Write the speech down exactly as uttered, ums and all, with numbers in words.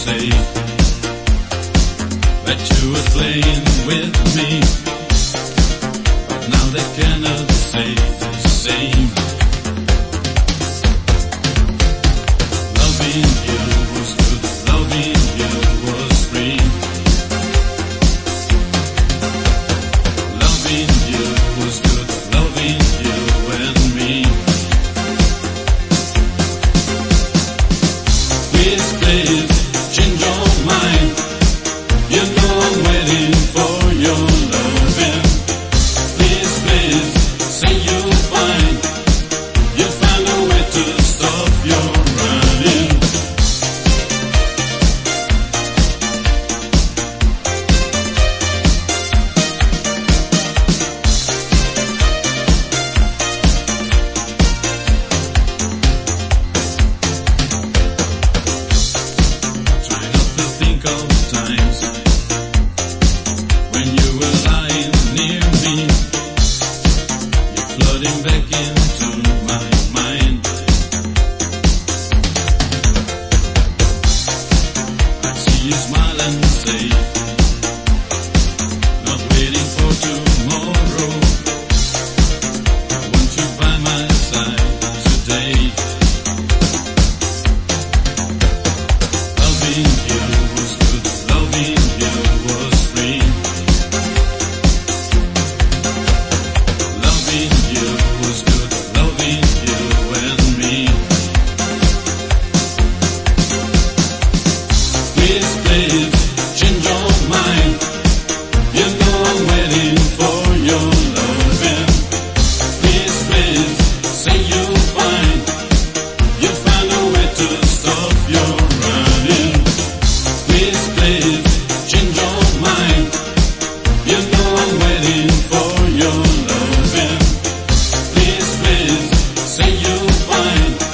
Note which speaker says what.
Speaker 1: say that you were playing with me, but now they cannot say the same. Loving you was good, loving you was free. Loving you was good, loving you and me. Please, please, change your mind. You know I'm waiting for your loving. Please, please, say you'll find, you'll find a way to stop your running. Try not to think of times when you were lying near me. You're flooding back into my mind. I see you smile and say, not waiting for tomorrow. I want you by my side today. Loving you was good, loving you was free. Loving you was good, loving you and me. Please, please, change your mind. You know I'm waiting for your loving. Please, please, say you'll find, you'll find a way to stop your running. Please, please, change your mind. You know I'm waiting for your loving. Please, please, say you'll find,